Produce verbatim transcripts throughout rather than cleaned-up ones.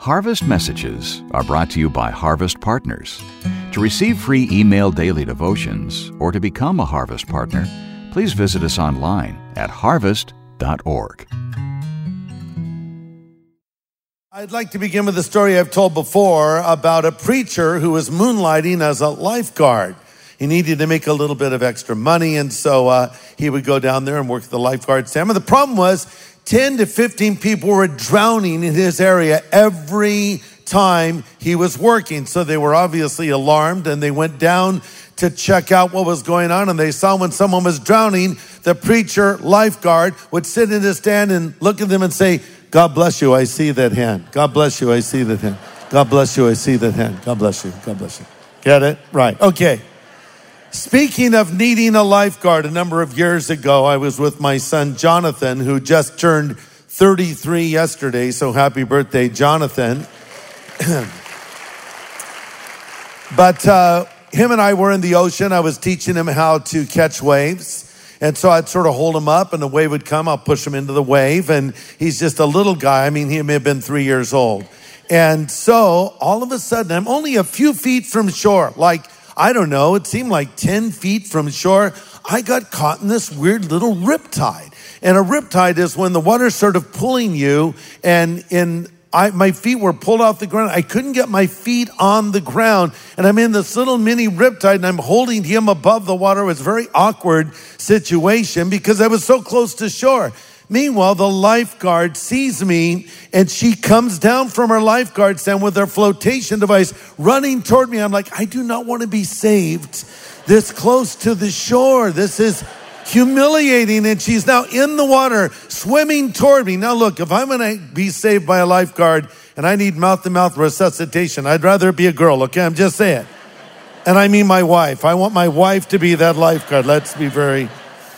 Harvest Messages are brought to you by Harvest Partners. To receive free email daily devotions or to become a Harvest Partner, please visit us online at harvest dot org. I'd like to begin with a story I've told before about a preacher who was moonlighting as a lifeguard. He needed to make a little bit of extra money, and so uh, he would go down there and work at the lifeguard stand. But the problem was ten to fifteen people were drowning in his area every time he was working. So they were obviously alarmed, and they went down to check out what was going on. And they saw when someone was drowning, the preacher lifeguard would sit in his stand and look at them and say, "God bless you, I see that hand. God bless you, I see that hand. God bless you, I see that hand. God bless you, God bless you." Get it? Right. Okay. Speaking of needing a lifeguard, a number of years ago, I was with my son, Jonathan, who just turned thirty-three yesterday. So happy birthday, Jonathan. But uh, him and I were in the ocean. I was teaching him how to catch waves. And so I'd sort of hold him up and the wave would come. I'll push him into the wave. And he's just a little guy. I mean, he may have been three years old. And so all of a sudden, I'm only a few feet from shore. Like, I don't know, it seemed like ten feet from shore. I got caught in this weird little riptide. And a riptide is when the water's sort of pulling you. And in I, my feet were pulled off the ground. I couldn't get my feet on the ground. And I'm in this little mini riptide and I'm holding him above the water. It was a very awkward situation because I was so close to shore. Meanwhile, the lifeguard sees me and she comes down from her lifeguard stand with her flotation device running toward me. I'm like, I do not want to be saved this close to the shore. This is humiliating. And she's now in the water swimming toward me. Now look, if I'm going to be saved by a lifeguard and I need mouth-to-mouth resuscitation, I'd rather it be a girl, okay? I'm just saying. And I mean my wife. I want my wife to be that lifeguard. Let's be very...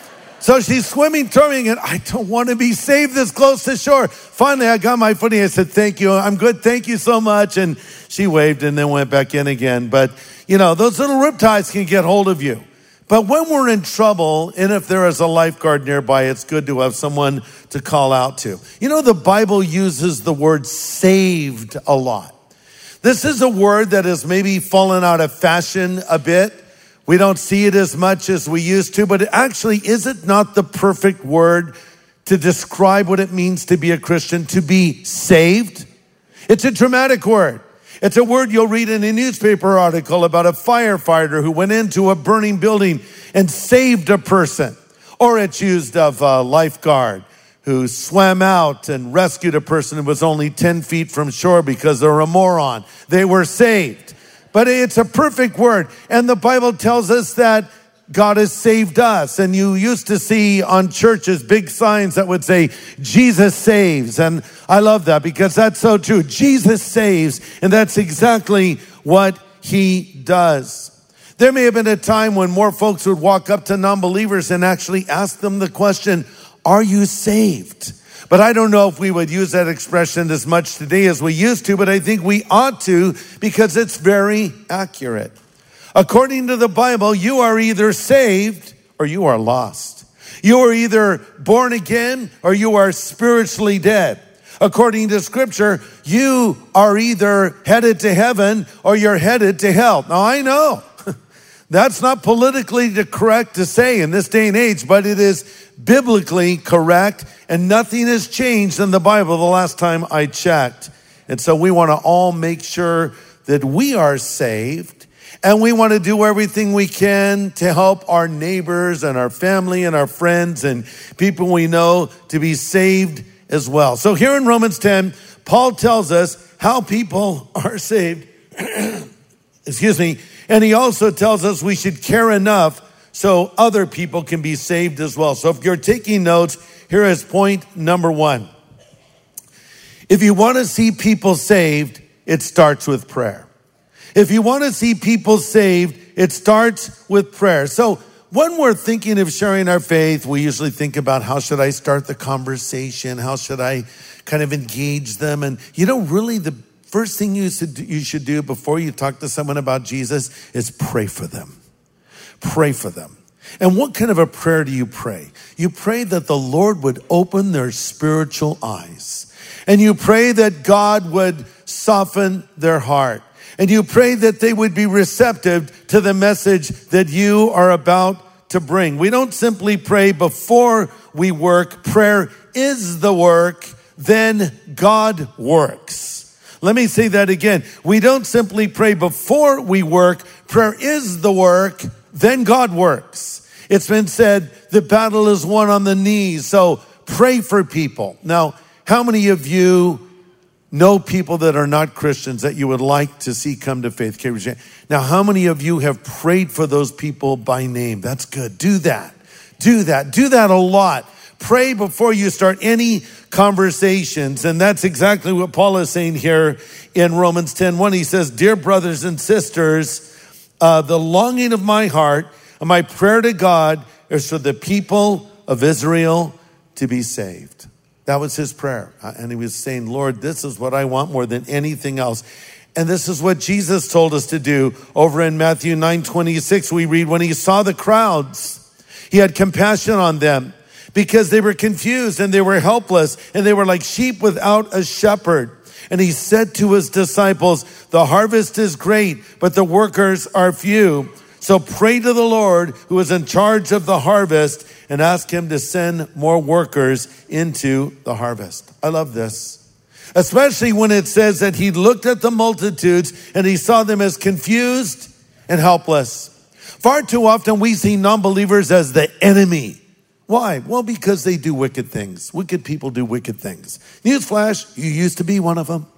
So she's swimming toward me and I don't want to be saved this close to shore. Finally, I got my footing. I said, "Thank you. I'm good. Thank you so much." And she waved and then went back in again. But, you know, those little riptides can get hold of you. But when we're in trouble, and if there is a lifeguard nearby, it's good to have someone to call out to. You know, the Bible uses the word saved a lot. This is a word that has maybe fallen out of fashion a bit. We don't see it as much as we used to, but it actually, is it not the perfect word to describe what it means to be a Christian, to be saved? It's a dramatic word. It's a word you'll read in a newspaper article about a firefighter who went into a burning building and saved a person. Or it's used of a lifeguard who swam out and rescued a person who was only ten feet from shore because they were a moron. They were saved. But it's a perfect word. And the Bible tells us that God has saved us. And you used to see on churches big signs that would say, "Jesus saves." And I love that because that's so true. Jesus saves. And that's exactly what he does. There may have been a time when more folks would walk up to non-believers and actually ask them the question, "Are you saved?" But I don't know if we would use that expression as much today as we used to, but I think we ought to because it's very accurate. According to the Bible, you are either saved or you are lost. You are either born again or you are spiritually dead. According to Scripture, you are either headed to heaven or you're headed to hell. Now, I know that's not politically correct to say in this day and age, but it is biblically correct, and nothing has changed in the Bible the last time I checked. And so we want to all make sure that we are saved, and we want to do everything we can to help our neighbors and our family and our friends and people we know to be saved as well. So here in Romans ten, Paul tells us how people are saved. Excuse me. And he also tells us we should care enough so other people can be saved as well. So if you're taking notes, here is point number one. If you want to see people saved, it starts with prayer. If you want to see people saved, it starts with prayer. So when we're thinking of sharing our faith, we usually think about how should I start the conversation? How should I kind of engage them? And you know, really the first thing you should, you should do before you talk to someone about Jesus is pray for them. Pray for them. And what kind of a prayer do you pray? You pray that the Lord would open their spiritual eyes And you pray that God would soften their heart. And you pray that they would be receptive to the message that you are about to bring. We don't simply pray before we work. Prayer is the work, then God works. Let me say that again. We don't simply pray before we work. Prayer is the work, then God works. It's been said, the battle is won on the knees. So pray for people. Now, how many of you know people that are not Christians that you would like to see come to faith? Okay, now, how many of you have prayed for those people by name? That's good. Do that. Do that. Do that a lot. Pray before you start any conversations. And that's exactly what Paul is saying here in Romans ten one. He says, dear brothers and sisters, uh, the longing of my heart and my prayer to God is for the people of Israel to be saved. That was his prayer. And he was saying, Lord, this is what I want more than anything else. And this is what Jesus told us to do. Over in Matthew nine twenty-six, we read, when he saw the crowds, he had compassion on them because they were confused and they were helpless and they were like sheep without a shepherd. And he said to his disciples, the harvest is great, but the workers are few. So pray to the Lord who is in charge of the harvest and ask him to send more workers into the harvest. I love this, especially when it says that he looked at the multitudes and he saw them as confused and helpless. Far too often we see non-believers as the enemy. Why? Well, because they do wicked things. Wicked people do wicked things. Newsflash, you used to be one of them.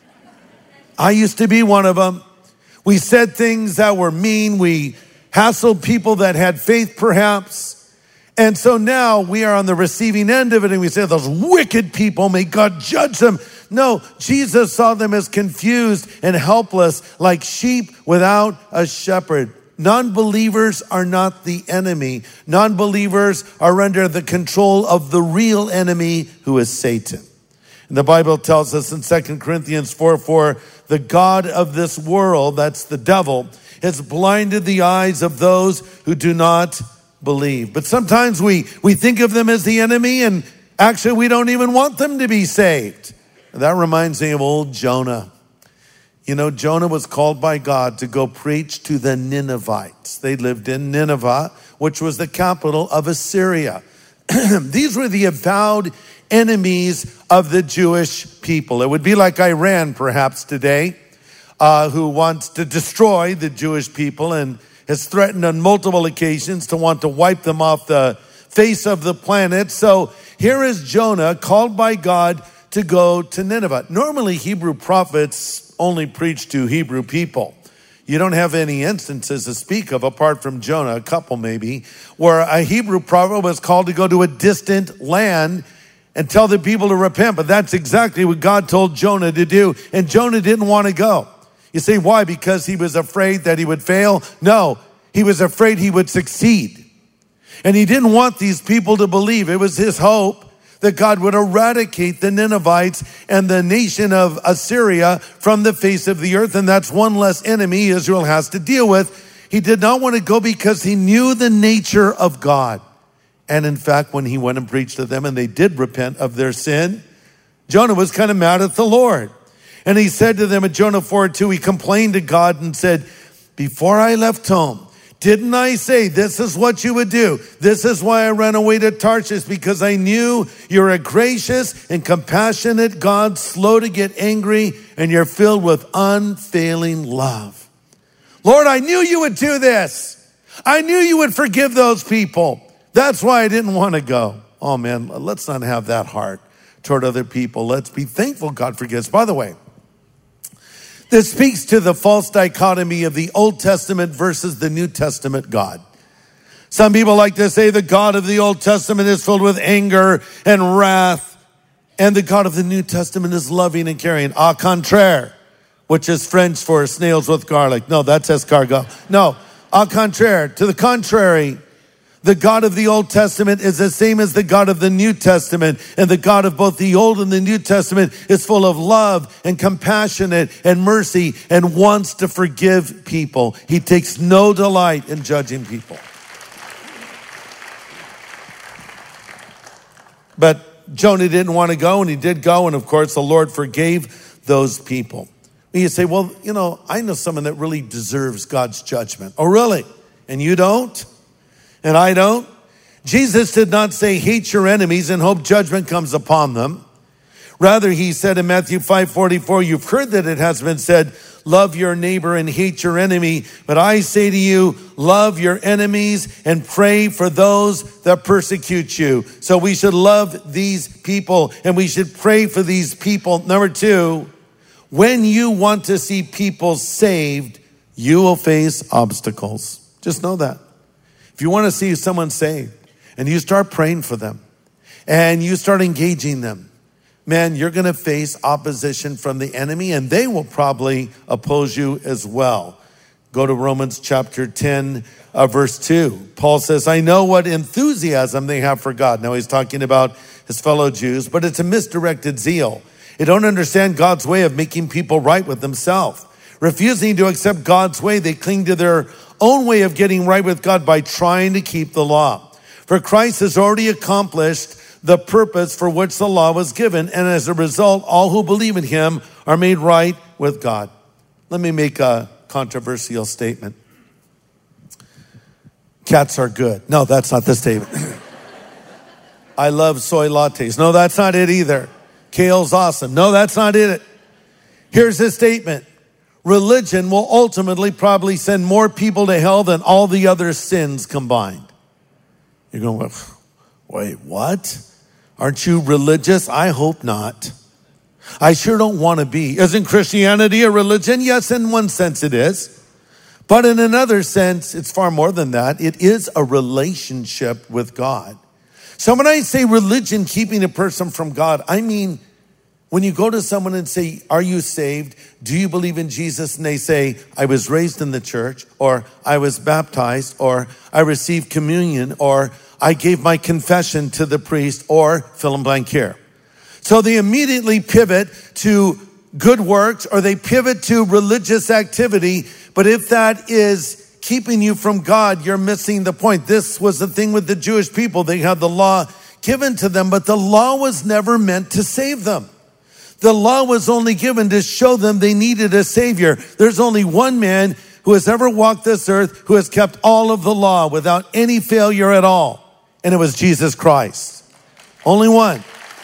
I used to be one of them. We said things that were mean. We hassled people that had faith, perhaps. And so now we are on the receiving end of it, and we say, those wicked people, may God judge them. No, Jesus saw them as confused and helpless, like sheep without a shepherd. Non-believers are not the enemy. Non-believers are under the control of the real enemy, who is Satan. And the Bible tells us in Second Corinthians four four, the God of this world, that's the devil, has blinded the eyes of those who do not believe. But sometimes we, we think of them as the enemy, and actually we don't even want them to be saved. And that reminds me of old Jonah. You know, Jonah was called by God to go preach to the Ninevites. They lived in Nineveh, which was the capital of Assyria. These were the avowed enemies of the Jewish people. It would be like Iran, perhaps, today, uh, who wants to destroy the Jewish people and has threatened on multiple occasions to want to wipe them off the face of the planet. So here is Jonah called by God to go to Nineveh. Normally, Hebrew prophets only preach to Hebrew people. You don't have any instances to speak of, apart from Jonah, a couple maybe, where a Hebrew prophet was called to go to a distant land and tell the people to repent. But that's exactly what God told Jonah to do. And Jonah didn't want to go. You say, why? Because he was afraid that he would fail? No, he was afraid he would succeed. And he didn't want these people to believe. It was his hope that God would eradicate the Ninevites and the nation of Assyria from the face of the earth. And that's one less enemy Israel has to deal with. He did not want to go because he knew the nature of God. And in fact, when he went and preached to them and they did repent of their sin, Jonah was kind of mad at the Lord. And he said to them in Jonah four two, he complained to God and said, before I left home, didn't I say this is what you would do? This is why I ran away to Tarshish, because I knew you're a gracious and compassionate God, slow to get angry, and you're filled with unfailing love. Lord, I knew you would do this. I knew you would forgive those people. That's why I didn't want to go. Oh man, let's not have that heart toward other people. Let's be thankful God forgives. By the way, this speaks to the false dichotomy of the Old Testament versus the New Testament God. Some people like to say the God of the Old Testament is filled with anger and wrath, and the God of the New Testament is loving and caring. Au contraire, which is French for snails with garlic. No, that's escargot. No, au contraire, to the contrary, the God of the Old Testament is the same as the God of the New Testament. And the God of both the Old and the New Testament is full of love and compassionate and mercy and wants to forgive people. He takes no delight in judging people. But Jonah didn't want to go, and he did go. And of course, the Lord forgave those people. And you say, well, you know, I know someone that really deserves God's judgment. Oh, really? And you don't? And I don't? Jesus did not say, hate your enemies and hope judgment comes upon them. Rather, he said in Matthew five forty-four, you've heard that it has been said, love your neighbor and hate your enemy. But I say to you, love your enemies and pray for those that persecute you. So we should love these people and we should pray for these people. Number two, when you want to see people saved, you will face obstacles. Just know that. If you want to see someone saved and you start praying for them and you start engaging them, man, you're going to face opposition from the enemy, and they will probably oppose you as well. Go to Romans chapter ten, uh, verse two. Paul says, I know what enthusiasm they have for God. Now he's talking about his fellow Jews, but it's a misdirected zeal. They don't understand God's way of making people right with themselves. Refusing to accept God's way, they cling to their own way of getting right with God by trying to keep the law. For Christ has already accomplished the purpose for which the law was given, and as a result, all who believe in him are made right with God. Let me make a controversial statement. Cats are good. No, that's not the statement. I love soy lattes. No, that's not it either. Kale's awesome. No, that's not it. Here's the statement. Religion will ultimately probably send more people to hell than all the other sins combined. You're going, wait, what? Aren't you religious? I hope not. I sure don't want to be. Isn't Christianity a religion? Yes, in one sense it is. But in another sense, it's far more than that. It is a relationship with God. So when I say religion keeping a person from God, I mean, when you go to someone and say, are you saved? Do you believe in Jesus? And they say, I was raised in the church, or I was baptized, or I received communion, or I gave my confession to the priest, or fill in blank here. So they immediately pivot to good works, or they pivot to religious activity. But if that is keeping you from God, you're missing the point. This was the thing with the Jewish people. They had the law given to them, but the law was never meant to save them. The law was only given to show them they needed a savior. There's only one man who has ever walked this earth who has kept all of the law without any failure at all. And it was Jesus Christ. Only one.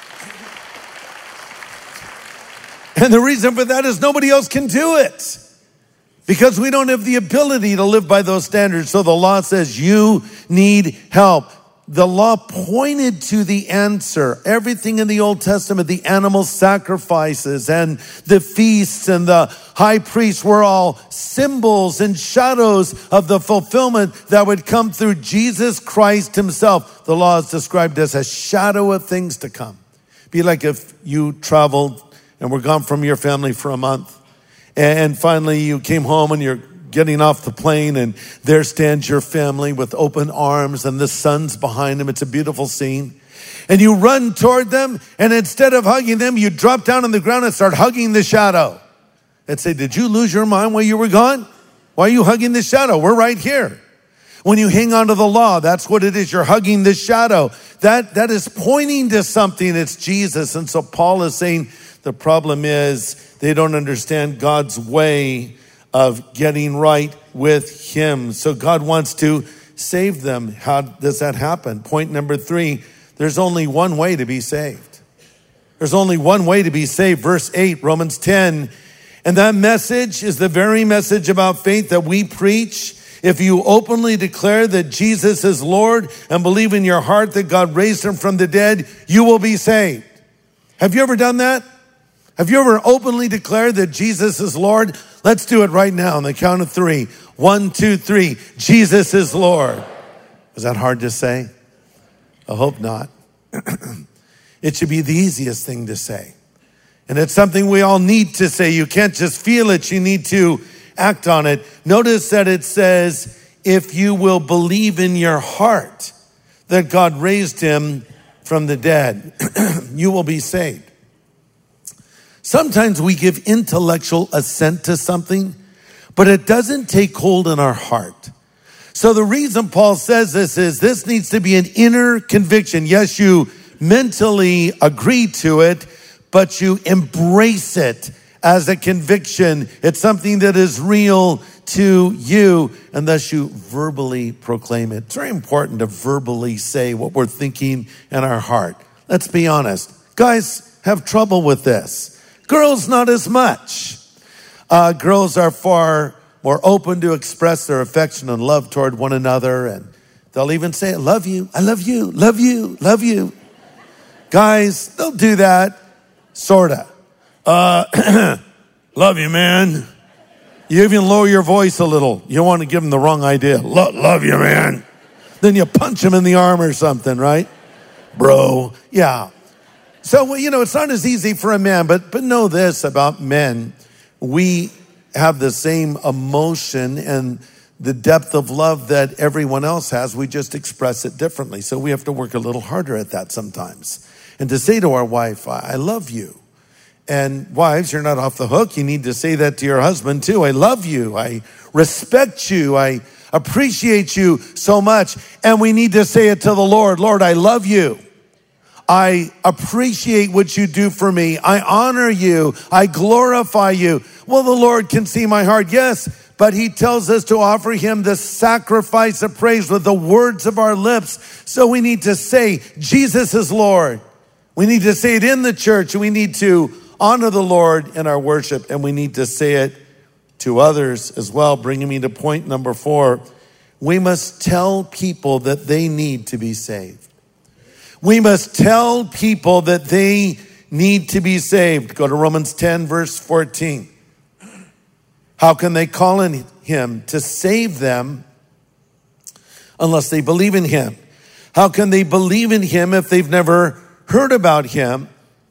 And the reason for that is nobody else can do it. Because we don't have the ability to live by those standards. So the law says you need help. The law pointed to the answer. Everything in the Old Testament, the animal sacrifices and the feasts and the high priests were all symbols and shadows of the fulfillment that would come through Jesus Christ himself. The law is described as a shadow of things to come. Be like if you traveled and were gone from your family for a month, and finally you came home and you're getting off the plane, and there stands your family with open arms and the sun's behind them. It's a beautiful scene. And you run toward them, and instead of hugging them, you drop down on the ground and start hugging the shadow. And say, did you lose your mind while you were gone? Why are you hugging the shadow? We're right here. When you hang on to the law, that's what it is. You're hugging the shadow. That, that is pointing to something. It's Jesus. And so Paul is saying the problem is they don't understand God's way of getting right with him. So God wants to save them. How does that happen? Point number three, there's only one way to be saved. There's only one way to be saved. Verse eight, Romans ten. And that message is the very message about faith that we preach. If you openly declare that Jesus is Lord and believe in your heart that God raised him from the dead, you will be saved. Have you ever done that? Have you ever openly declared that Jesus is Lord? Let's do it right now on the count of three. One, two, three. Jesus is Lord. Is that hard to say? I hope not. It should be the easiest thing to say. And it's something we all need to say. You can't just feel it. You need to act on it. Notice that it says, if you will believe in your heart that God raised him from the dead, you will be saved. Sometimes we give intellectual assent to something, but it doesn't take hold in our heart. So the reason Paul says this is this needs to be an inner conviction. Yes, you mentally agree to it, but you embrace it as a conviction. It's something that is real to you, and thus you verbally proclaim it. It's very important to verbally say what we're thinking in our heart. Let's be honest. Guys have trouble with this. Girls, not as much. Uh, girls are far more open to express their affection and love toward one another, and they'll even say, I love you, I love you, love you, love you. Guys, they'll do that, sorta. Uh, love you, man. You even lower your voice a little. You want to give them the wrong idea. Lo- love you, man. Then you punch them in the arm or something, right? Bro, yeah. So, well, you know, it's not as easy for a man, but but know this about men. We have the same emotion and the depth of love that everyone else has. We just express it differently. So we have to work a little harder at that sometimes. And to say to our wife, I love you. And wives, you're not off the hook. You need to say that to your husband too. I love you. I respect you. I appreciate you so much. And we need to say it to the Lord. Lord, I love you. I appreciate what you do for me. I honor you. I glorify you. Well, the Lord can see my heart. Yes, but he tells us to offer him the sacrifice of praise with the words of our lips. So we need to say, Jesus is Lord. We need to say it in the church. We need to honor the Lord in our worship, and we need to say it to others as well, bringing me to point number four. We must tell people that they need to be saved. We must tell people that they need to be saved. Go to Romans ten, verse fourteen. How can they call on him to save them unless they believe in him? How can they believe in him if they've never heard about him?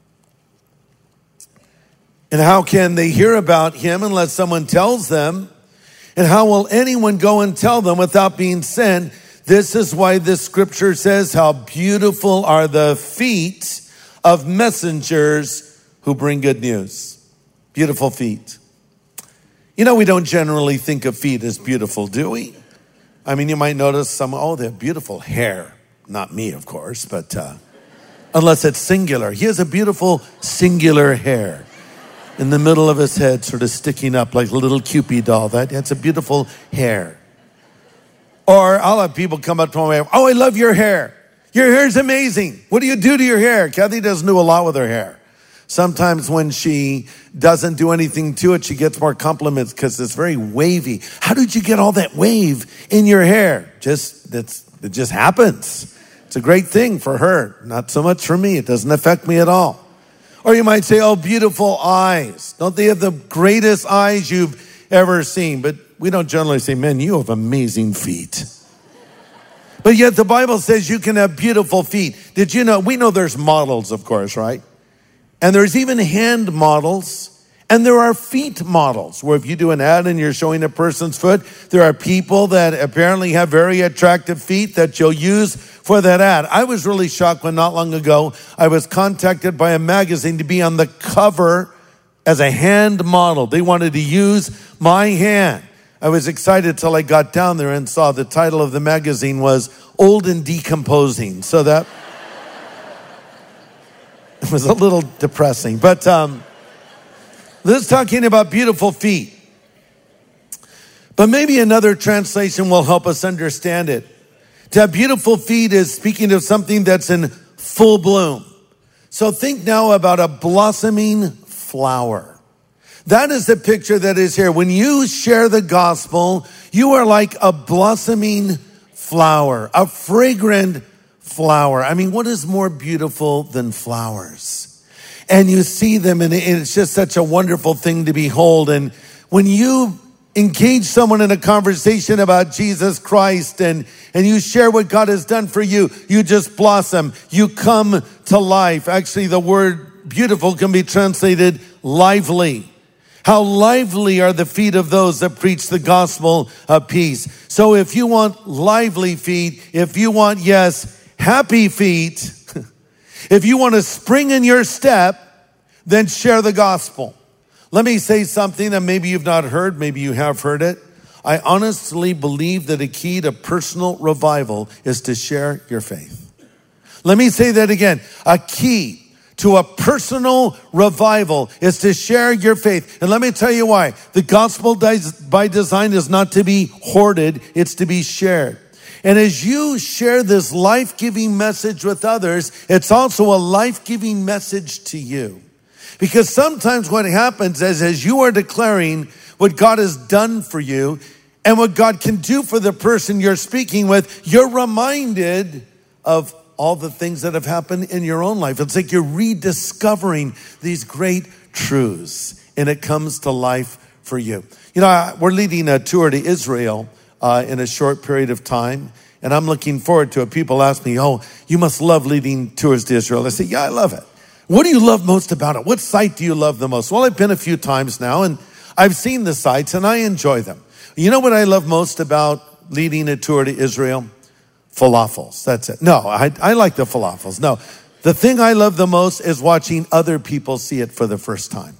And how can they hear about him unless someone tells them? And how will anyone go and tell them without being sent? This is why this scripture says, how beautiful are the feet of messengers who bring good news. Beautiful feet. You know, we don't generally think of feet as beautiful, do we? I mean, you might notice some, oh, they have beautiful hair. Not me, of course, but uh, unless it's singular. He has a beautiful singular hair in the middle of his head, sort of sticking up like a little Cupid doll. That, that's a beautiful hair. Or I'll have people come up to me, oh, I love your hair. Your hair's amazing. What do you do to your hair? Kathy doesn't do a lot with her hair. Sometimes when she doesn't do anything to it, she gets more compliments because it's very wavy. How did you get all that wave in your hair? Just, that's, it just happens. It's a great thing for her. Not so much for me. It doesn't affect me at all. Or you might say, oh, beautiful eyes. Don't they have the greatest eyes you've ever seen? But we don't generally say, man, you have amazing feet. But yet the Bible says you can have beautiful feet. Did you know? We know there's models, of course, right? And there's even hand models. And there are feet models, where if you do an ad and you're showing a person's foot, there are people that apparently have very attractive feet that you'll use for that ad. I was really shocked when not long ago, I was contacted by a magazine to be on the cover as a hand model. They wanted to use my hand. I was excited till I got down there and saw the title of the magazine was Old and Decomposing. So that it was a little depressing. But um, this is talking about beautiful feet. But maybe another translation will help us understand it. To have beautiful feet is speaking of something that's in full bloom. So think now about a blossoming flower. That is the picture that is here. When you share the gospel, you are like a blossoming flower, a fragrant flower. I mean, what is more beautiful than flowers? And you see them, and it's just such a wonderful thing to behold. And when you engage someone in a conversation about Jesus Christ and, and you share what God has done for you, you just blossom. You come to life. Actually, the word beautiful can be translated lively. How lively are the feet of those that preach the gospel of peace. So if you want lively feet, if you want, yes, happy feet, if you want a spring in your step, then share the gospel. Let me say something that maybe you've not heard, maybe you have heard it. I honestly believe that a key to personal revival is to share your faith. Let me say that again. A key to a personal revival is to share your faith. And let me tell you why. The gospel by design is not to be hoarded, it's to be shared. And as you share this life-giving message with others, it's also a life-giving message to you. Because sometimes what happens is as you are declaring what God has done for you and what God can do for the person you're speaking with, you're reminded of all the things that have happened in your own life. It's like you're rediscovering these great truths, and it comes to life for you. You know, we're leading a tour to Israel uh, in a short period of time, and I'm looking forward to it. People ask me, oh, you must love leading tours to Israel. I say, yeah, I love it. What do you love most about it? What site do you love the most? Well, I've been a few times now, and I've seen the sites, and I enjoy them. You know what I love most about leading a tour to Israel? Falafels, that's it. No, I, I like the falafels. No, the thing I love the most is watching other people see it for the first time.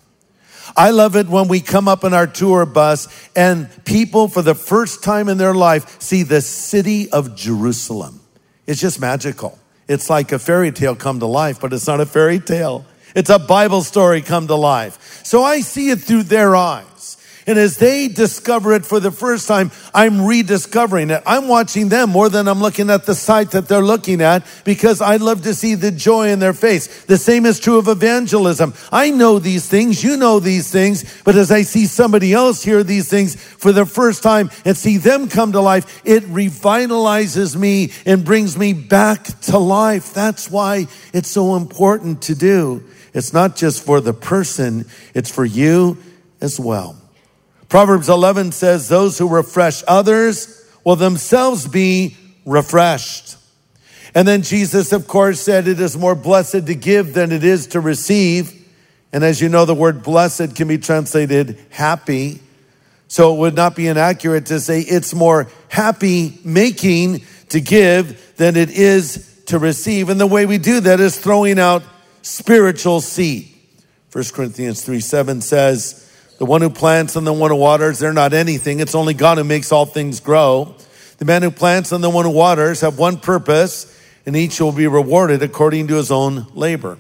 I love it when we come up in our tour bus and people for the first time in their life see the city of Jerusalem. It's just magical. It's like a fairy tale come to life, but it's not a fairy tale. It's a Bible story come to life. So I see it through their eyes. And as they discover it for the first time, I'm rediscovering it. I'm watching them more than I'm looking at the site that they're looking at because I love to see the joy in their face. The same is true of evangelism. I know these things, you know these things, but as I see somebody else hear these things for the first time and see them come to life, it revitalizes me and brings me back to life. That's why it's so important to do. It's not just for the person, it's for you as well. Proverbs eleven says, those who refresh others will themselves be refreshed. And then Jesus, of course, said it is more blessed to give than it is to receive. And as you know, the word blessed can be translated happy. So it would not be inaccurate to say it's more happy making to give than it is to receive. And the way we do that is throwing out spiritual seed. First Corinthians three seven says, the one who plants and the one who waters, they're not anything. It's only God who makes all things grow. The man who plants and the one who waters have one purpose, and each will be rewarded according to his own labor.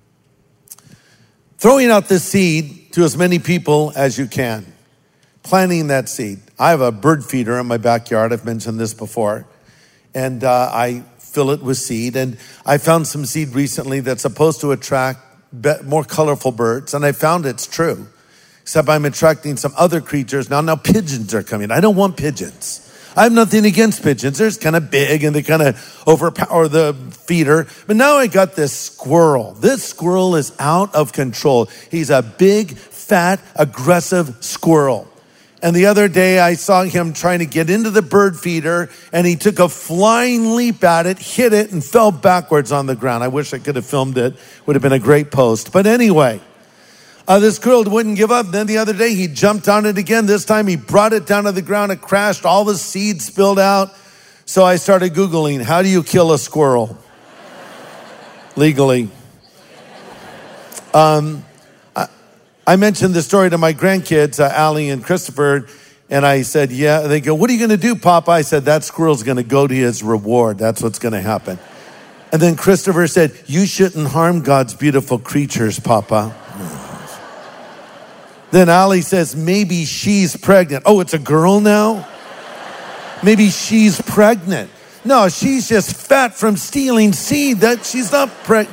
Throwing out the seed to as many people as you can. Planting that seed. I have a bird feeder in my backyard. I've mentioned this before. And uh, I fill it with seed. And I found some seed recently that's supposed to attract more colorful birds. And I found it's true. Except I'm attracting some other creatures. Now, now pigeons are coming. I don't want pigeons. I have nothing against pigeons. They're just kind of big and they kind of overpower the feeder. But now I got this squirrel. This squirrel is out of control. He's a big, fat, aggressive squirrel. And the other day I saw him trying to get into the bird feeder and he took a flying leap at it, hit it, and fell backwards on the ground. I wish I could have filmed it. Would have been a great post. But anyway, Uh, this squirrel wouldn't give up. Then the other day, he jumped on it again. This time, he brought it down to the ground. It crashed. All the seeds spilled out. So I started Googling, how do you kill a squirrel? Legally. Um, I, I mentioned the story to my grandkids, uh, Allie and Christopher, and I said, yeah. They go, what are you going to do, Papa? I said, that squirrel's going to go to his reward. That's what's going to happen. And then Christopher said, you shouldn't harm God's beautiful creatures, Papa. Then Allie says, maybe she's pregnant. Oh, it's a girl now? Maybe she's pregnant. No, she's just fat from stealing seed. That she's not pregnant.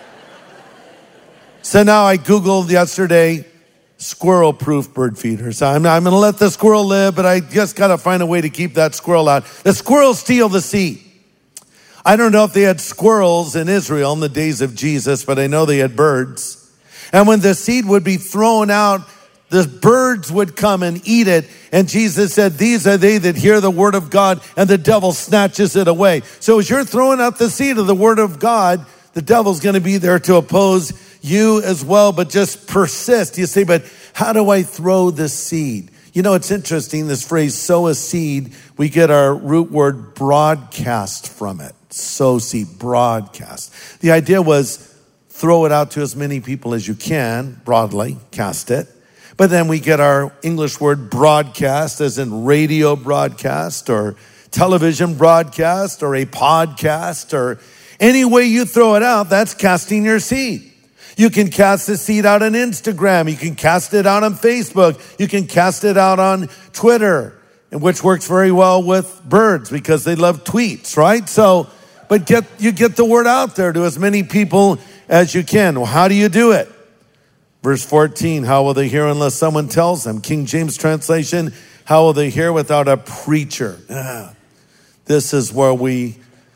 So now I Googled yesterday, squirrel-proof bird feeders. I'm, I'm going to let the squirrel live, but I just got to find a way to keep that squirrel out. The squirrels steal the seed. I don't know if they had squirrels in Israel in the days of Jesus, but I know they had birds. And when the seed would be thrown out, the birds would come and eat it. And Jesus said, these are they that hear the word of God, and the devil snatches it away. So as you're throwing out the seed of the word of God, the devil's going to be there to oppose you as well, but just persist. You say, but how do I throw the seed? You know, it's interesting, this phrase, sow a seed, we get our root word broadcast from it. Sow seed, broadcast. The idea was throw it out to as many people as you can, broadly, cast it. But then we get our English word broadcast, as in radio broadcast or television broadcast or a podcast or Any way you throw it out, that's casting your seed. You can cast the seed out on Instagram. You can cast it out on Facebook. You can cast it out on Twitter, which works very well with birds because they love tweets, right? So, but get you get the word out there to as many people as you can. Well, how do you do it? Verse fourteen, how will they hear unless someone tells them? King James translation, how will they hear without a preacher? Ah, this is where we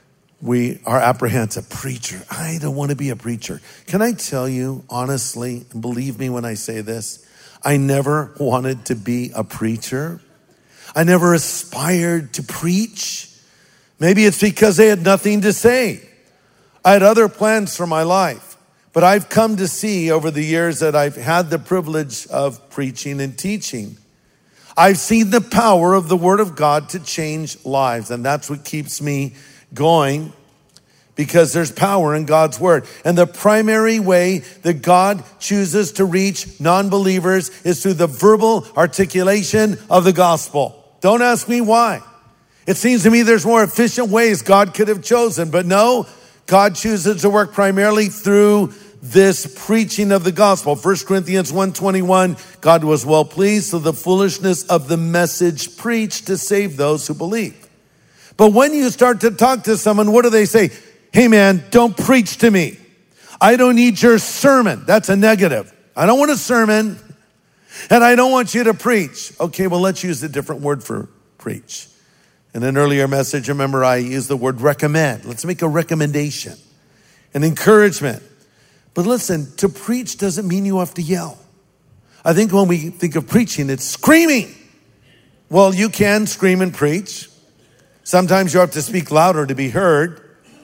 we are apprehensive. Preacher. I don't want to be a preacher. Can I tell you honestly, and believe me when I say this, I never wanted to be a preacher. I never aspired to preach. Maybe it's because they had nothing to say. I had other plans for my life. But I've come to see over the years that I've had the privilege of preaching and teaching. I've seen the power of the Word of God to change lives. And that's what keeps me going, because there's power in God's Word. And the primary way that God chooses to reach non-believers is through the verbal articulation of the gospel. Don't ask me why. It seems to me there's more efficient ways God could have chosen. But no, God chooses to work primarily through this preaching of the gospel. First Corinthians one twenty-one, God was well pleased, so the foolishness of the message preached to save those who believe. But when you start to talk to someone, what do they say? Hey man, don't preach to me. I don't need your sermon. That's a negative. I don't want a sermon, and I don't want you to preach. Okay, well, let's use a different word for preach. In an earlier message, remember I used the word recommend. Let's make a recommendation, an encouragement. But listen, to preach doesn't mean you have to yell. I think when we think of preaching, it's screaming. Well, you can scream and preach. Sometimes you have to speak louder to be heard.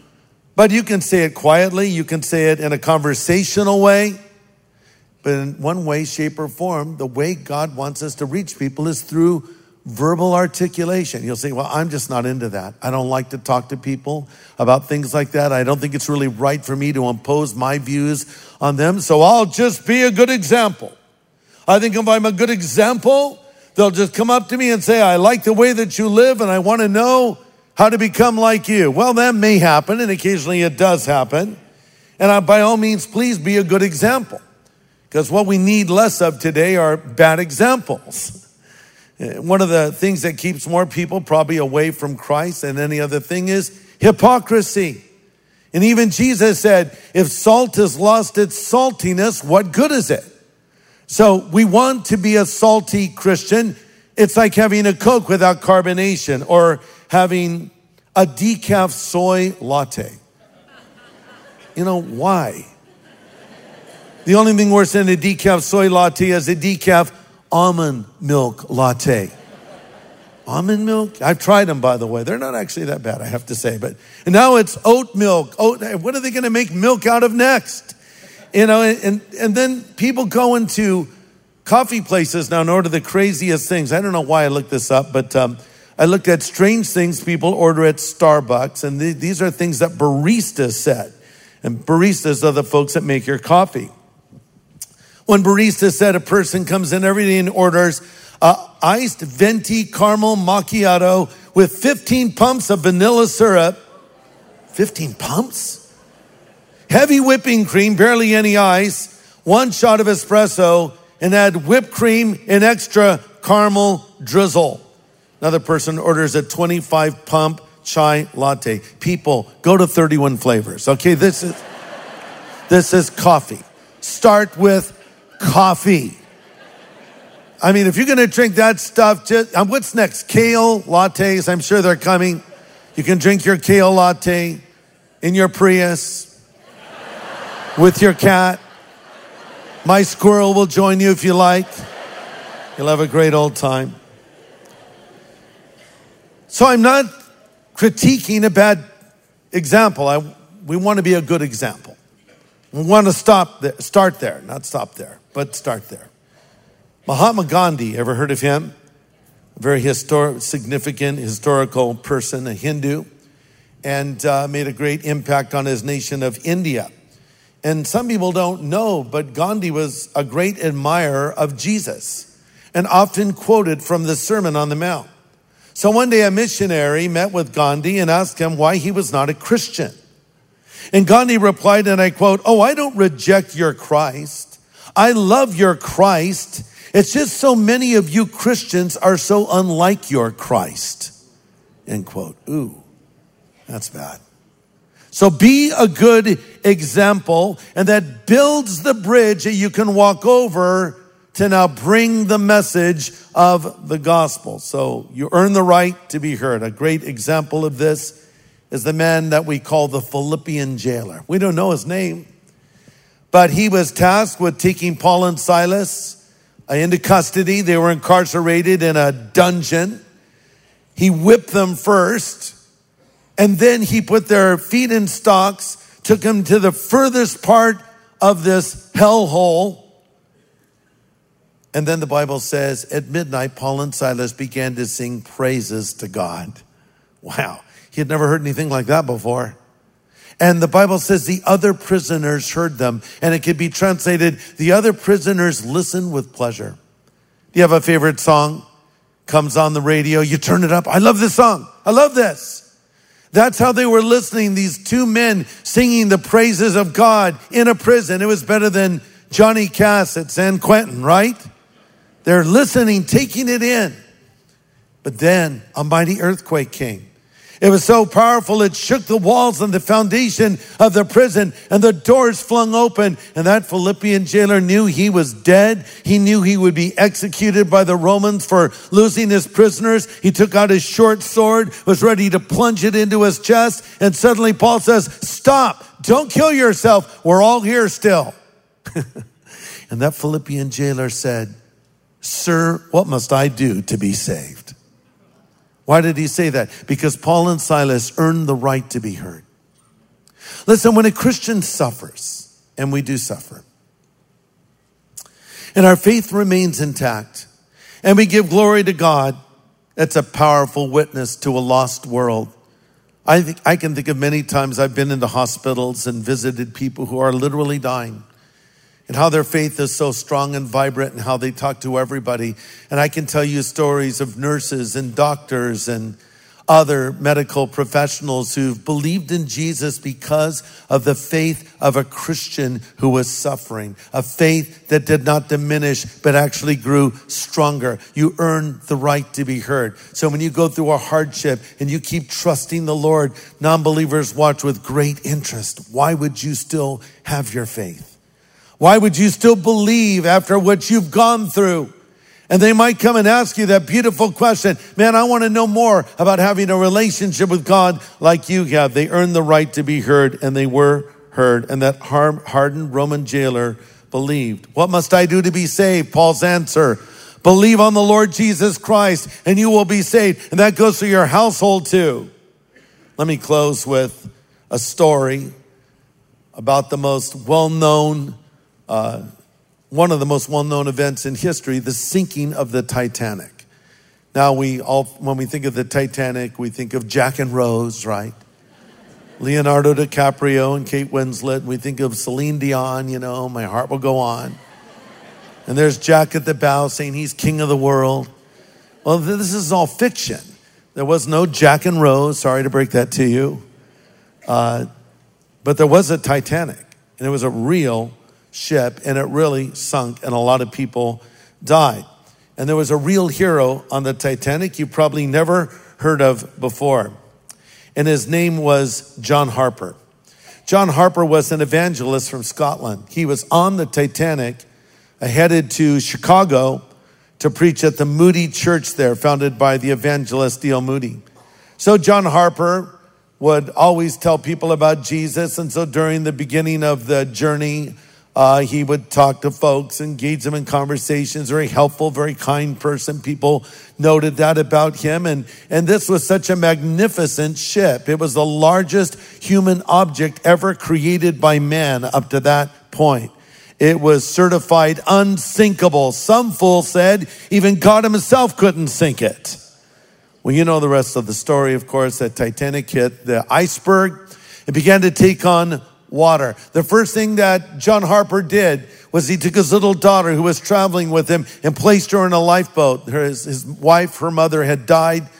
But you can say it quietly. You can say it in a conversational way. But in one way, shape, or form, the way God wants us to reach people is through verbal articulation. You'll say, well, I'm just not into that. I don't like to talk to people about things like that. I don't think it's really right for me to impose my views on them. So I'll just be a good example. I think if I'm a good example, they'll just come up to me and say, I like the way that you live and I want to know how to become like you. Well, that may happen, and occasionally it does happen. And I, by all means, please be a good example. Because what we need less of today are bad examples. One of the things that keeps more people probably away from Christ than any other thing is hypocrisy. And even Jesus said, if salt has lost its saltiness, what good is it? So we want to be a salty Christian. It's like having a Coke without carbonation or having a decaf soy latte. You know, why? The only thing worse than a decaf soy latte is a decaf almond milk latte. Almond milk? I've tried them, by the way. They're not actually that bad, I have to say. But and now it's oat milk. Oat, what are they going to make milk out of next? You know, and, and then people go into coffee places now and order the craziest things. I don't know why I looked this up, but um, I looked at strange things people order at Starbucks. And th- these are things that baristas said. And baristas are the folks that make your coffee. One barista said a person comes in every day and orders uh, iced venti caramel macchiato with fifteen pumps of vanilla syrup. fifteen pumps? Heavy whipping cream, barely any ice, one shot of espresso, and add whipped cream and extra caramel drizzle. Another person orders a twenty-five pump chai latte. People, go to thirty-one flavors. Okay, this is this is coffee. Start with coffee. I mean, if you're going to drink that stuff, just um, what's next? Kale lattes. I'm sure they're coming. You can drink your kale latte in your Prius with your cat. My squirrel will join you if you like. You'll have a great old time. So I'm not critiquing a bad example. I, we want to be a good example. We want to stop there, start there, not stop there, but start there. Mahatma Gandhi, ever heard of him? A very historic, significant historical person, a Hindu, and uh, made a great impact on his nation of India. And some people don't know, but Gandhi was a great admirer of Jesus and often quoted from the Sermon on the Mount. So one day a missionary met with Gandhi and asked him why he was not a Christian. And Gandhi replied, and I quote, "Oh, I don't reject your Christ. I love your Christ. It's just so many of you Christians are so unlike your Christ." End quote. Ooh, that's bad. So be a good example, and that builds the bridge that you can walk over to now bring the message of the gospel. So you earn the right to be heard. A great example of this is the man that we call the Philippian jailer. We don't know his name, but he was tasked with taking Paul and Silas into custody. They were incarcerated in a dungeon. He whipped them first, and then he put their feet in stocks, took them to the furthest part of this hellhole. And then the Bible says, at midnight, Paul and Silas began to sing praises to God. Wow. He had never heard anything like that before. And the Bible says the other prisoners heard them. And it could be translated, the other prisoners listened with pleasure. Do you have a favorite song? Comes on the radio, you turn it up. I love this song. I love this. That's how they were listening, these two men singing the praises of God in a prison. It was better than Johnny Cass at San Quentin, right? They're listening, taking it in. But then a mighty earthquake came. It was so powerful, it shook the walls and the foundation of the prison, and the doors flung open. And that Philippian jailer knew he was dead. He knew he would be executed by the Romans for losing his prisoners. He took out his short sword, was ready to plunge it into his chest. And suddenly Paul says, "Stop, don't kill yourself. We're all here still." And that Philippian jailer said, "Sir, what must I do to be saved?" Why did he say that? Because Paul and Silas earned the right to be heard. Listen, when a Christian suffers, and we do suffer, and our faith remains intact, and we give glory to God, that's a powerful witness to a lost world. I think I can think of many times I've been into hospitals and visited people who are literally dying, and how their faith is so strong and vibrant, and how they talk to everybody. And I can tell you stories of nurses and doctors and other medical professionals who've believed in Jesus because of the faith of a Christian who was suffering, a faith that did not diminish, but actually grew stronger. You earn the right to be heard. So when you go through a hardship and you keep trusting the Lord, non-believers watch with great interest. Why would you still have your faith? Why would you still believe after what you've gone through? And they might come and ask you that beautiful question. Man, I want to know more about having a relationship with God like you have. They earned the right to be heard, and they were heard. And that hardened Roman jailer believed. What must I do to be saved? Paul's answer, believe on the Lord Jesus Christ and you will be saved. And that goes for your household too. Let me close with a story about the most well-known Uh, one of the most well-known events in history, the sinking of the Titanic. Now, we all, when we think of the Titanic, we think of Jack and Rose, right? Leonardo DiCaprio and Kate Winslet. We think of Celine Dion, you know, My Heart Will Go On. And there's Jack at the bow saying he's king of the world. Well, this is all fiction. There was no Jack and Rose. Sorry to break that to you. Uh, but there was a Titanic, and it was a real ship, and it really sunk, and a lot of people died. And there was a real hero on the Titanic you probably never heard of before. And his name was John Harper. John Harper was an evangelist from Scotland. He was on the Titanic, headed to Chicago to preach at the Moody Church there, founded by the evangelist D L Moody. So John Harper would always tell people about Jesus. And so during the beginning of the journey, Uh, he would talk to folks, engage them in conversations, very helpful, very kind person. People noted that about him. And, and this was such a magnificent ship. It was the largest human object ever created by man up to that point. It was certified unsinkable. Some fool said even God himself couldn't sink it. Well, you know the rest of the story, of course. That Titanic hit the iceberg. It began to take on water. The first thing that John Harper did was he took his little daughter who was traveling with him and placed her in a lifeboat. His, his wife, her mother had died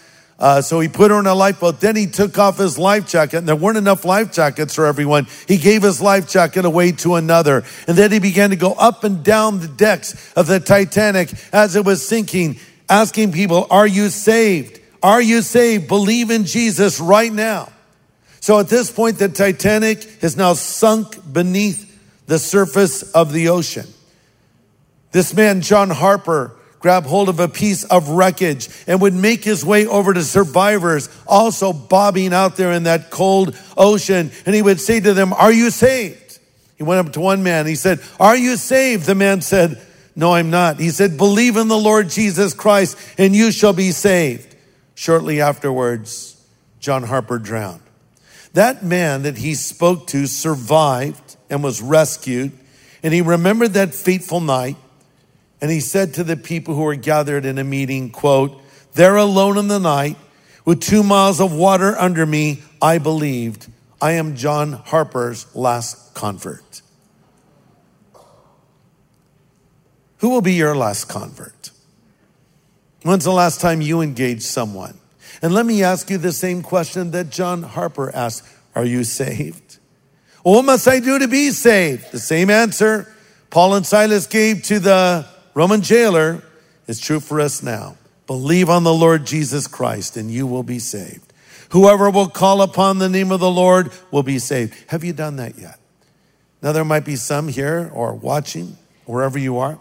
Uh, so he put her in a lifeboat. Then he took off his life jacket, and there weren't enough life jackets for everyone. He gave his life jacket away to another. And then he began to go up and down the decks of the Titanic as it was sinking, asking people, are you saved? Are you saved? Believe in Jesus right now. So at this point, the Titanic is now sunk beneath the surface of the ocean. This man, John Harper, grabbed hold of a piece of wreckage and would make his way over to survivors also bobbing out there in that cold ocean. And he would say to them, are you saved? He went up to one man. He said, are you saved? The man said, no, I'm not. He said, believe in the Lord Jesus Christ and you shall be saved. Shortly afterwards, John Harper drowned. That man that he spoke to survived and was rescued. And he remembered that fateful night. And he said to the people who were gathered in a meeting, quote, there alone in the night with two miles of water under me, I believed. I am John Harper's last convert. Who will be your last convert? When's the last time you engaged someone? And let me ask you the same question that John Harper asked. Are you saved? Well, what must I do to be saved? The same answer Paul and Silas gave to the Roman jailer is true for us now. Believe on the Lord Jesus Christ and you will be saved. Whoever will call upon the name of the Lord will be saved. Have you done that yet? Now there might be some here or watching, wherever you are.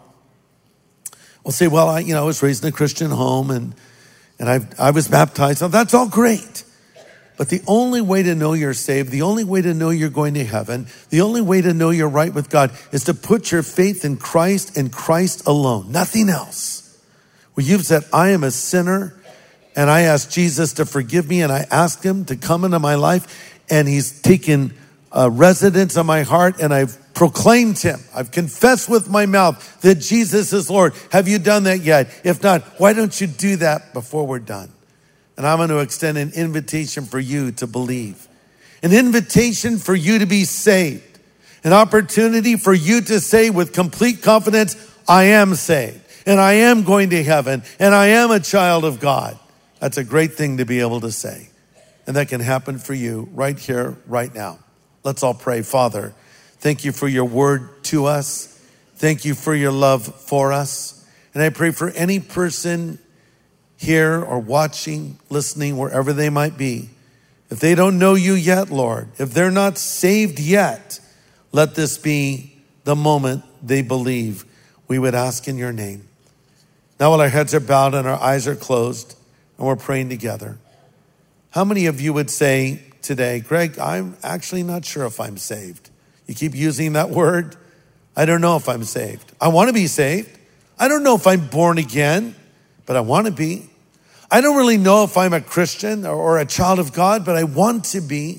Will say, well, I, you know, I was raised in a Christian home and, and I, I was baptized. So that's all great. But the only way to know you're saved, the only way to know you're going to heaven, the only way to know you're right with God is to put your faith in Christ and Christ alone, nothing else. Where you've said, I am a sinner and I asked Jesus to forgive me and I asked him to come into my life and he's taken uh, residence in my heart and I've proclaimed him. I've confessed with my mouth that Jesus is Lord. Have you done that yet? If not, why don't you do that before we're done? And I'm going to extend an invitation for you to believe. An invitation for you to be saved. An opportunity for you to say with complete confidence, I am saved. And I am going to heaven. And I am a child of God. That's a great thing to be able to say. And that can happen for you right here, right now. Let's all pray. Father, thank you for your word to us. Thank you for your love for us. And I pray for any person here or watching, listening, wherever they might be. If they don't know you yet, Lord, if they're not saved yet, let this be the moment they believe. We would ask in your name. Now while our heads are bowed and our eyes are closed and we're praying together, how many of you would say today, Greg, I'm actually not sure if I'm saved. You keep using that word. I don't know if I'm saved. I want to be saved. I don't know if I'm born again, but I want to be. I don't really know if I'm a Christian or a child of God, but I want to be.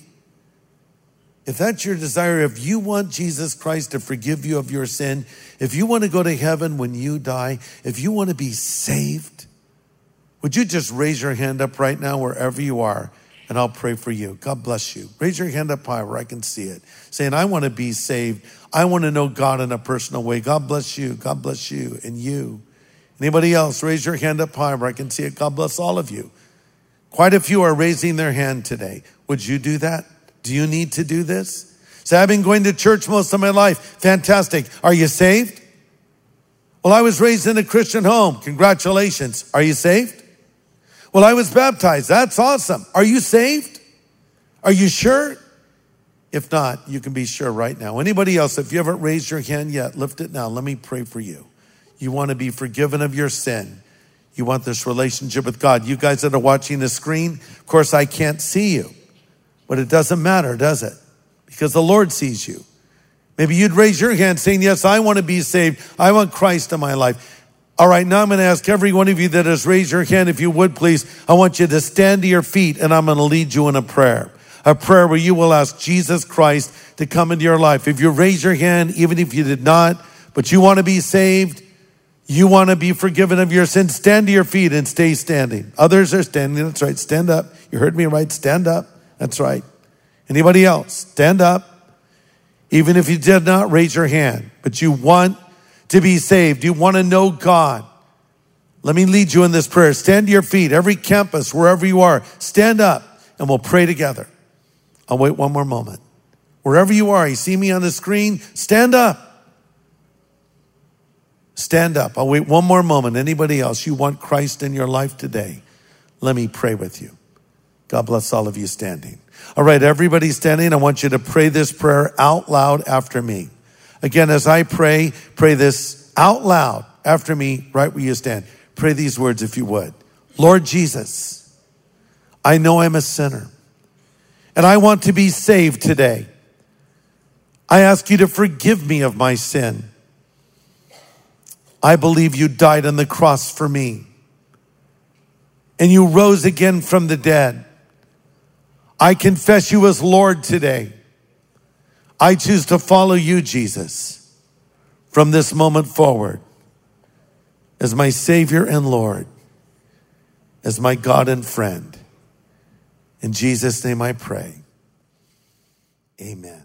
If that's your desire, if you want Jesus Christ to forgive you of your sin, if you want to go to heaven when you die, if you want to be saved, would you just raise your hand up right now wherever you are, and I'll pray for you. God bless you. Raise your hand up high where I can see it, saying, I want to be saved. I want to know God in a personal way. God bless you. God bless you and you. Anybody else? Raise your hand up high where I can see it. God bless all of you. Quite a few are raising their hand today. Would you do that? Do you need to do this? Say, I've been going to church most of my life. Fantastic. Are you saved? Well, I was raised in a Christian home. Congratulations. Are you saved? Well, I was baptized. That's awesome. Are you saved? Are you sure? If not, you can be sure right now. Anybody else, if you haven't raised your hand yet, lift it now. Let me pray for you. You want to be forgiven of your sin. You want this relationship with God. You guys that are watching the screen, of course, I can't see you. But it doesn't matter, does it? Because the Lord sees you. Maybe you'd raise your hand saying, yes, I want to be saved. I want Christ in my life. All right, now I'm going to ask every one of you that has raised your hand, if you would please, I want you to stand to your feet and I'm going to lead you in a prayer. A prayer where you will ask Jesus Christ to come into your life. If you raise your hand, even if you did not, but you want to be saved, you want to be forgiven of your sins, stand to your feet and stay standing. Others are standing. That's right. Stand up. You heard me right. Stand up. That's right. Anybody else? Stand up. Even if you did not raise your hand, but you want to be saved. You want to know God. Let me lead you in this prayer. Stand to your feet, every campus, wherever you are. Stand up and we'll pray together. I'll wait one more moment. Wherever you are, you see me on the screen, stand up. Stand up. I'll wait one more moment. Anybody else, you want Christ in your life today? Let me pray with you. God bless all of you standing. All right, everybody standing, I want you to pray this prayer out loud after me. Again, as I pray, pray this out loud after me, right where you stand. Pray these words if you would. Lord Jesus, I know I'm a sinner, and I want to be saved today. I ask you to forgive me of my sin. I believe you died on the cross for me, and you rose again from the dead. I confess you as Lord today. I choose to follow you, Jesus, from this moment forward, as my Savior and Lord, as my God and friend. In Jesus' name I pray. Amen.